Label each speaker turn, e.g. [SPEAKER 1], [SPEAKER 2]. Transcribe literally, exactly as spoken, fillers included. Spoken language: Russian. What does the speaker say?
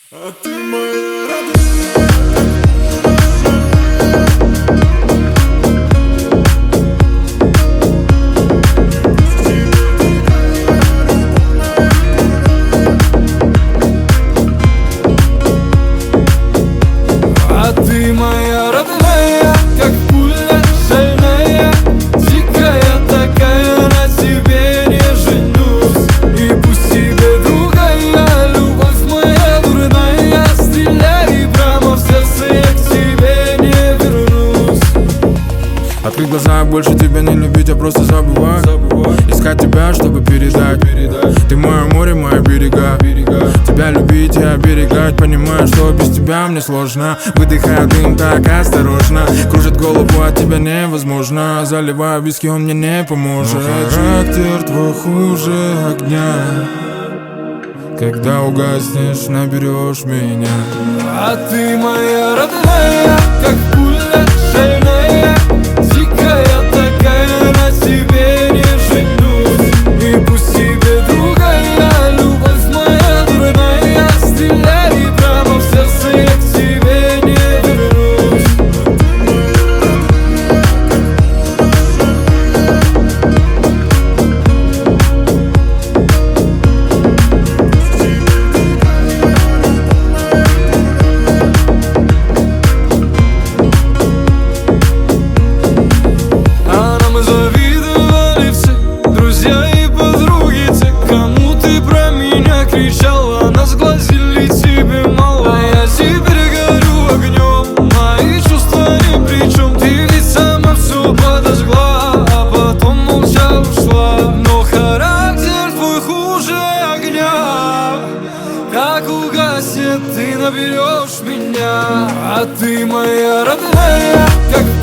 [SPEAKER 1] А ты моя родная.
[SPEAKER 2] А ты моя родная, как пуля шальная, дикая такая, на тебе не женюсь. И пусть тебе другая, любовь моя дурная, стреляй прямо в сердце, я к тебе не вернусь.
[SPEAKER 1] Открыть глаза, больше тебя не любить, а просто забывать, искать тебя, чтобы передать. Ты мое море, мои берега. Тебя любить и оберегать, понимаю, что без тебя мне сложно. Выдыхая дым так осторожно, кружит голову, от тебя невозможно. Заливаю виски, он мне не поможет. Но характер твой хуже огня. Когда угаснешь, наберешь меня.
[SPEAKER 2] А ты моя родная, как пуля шальная, дикая такая, на тебе не женюсь. И пусть тебе другая, любовь моя дурная, стреляй прямо в сердце, я к тебе не вернусь. А нам и завидовали все, друзья и подруги, те, кому ты про меня кричала, нас глазили, тебе мало. А я теперь горю огнем, мои чувства ни при чем. Ты ведь сама все подожгла, а потом молча ушла. Но характер твой хуже огня. Как угаснет, ты наберешь меня. А ты моя родная, как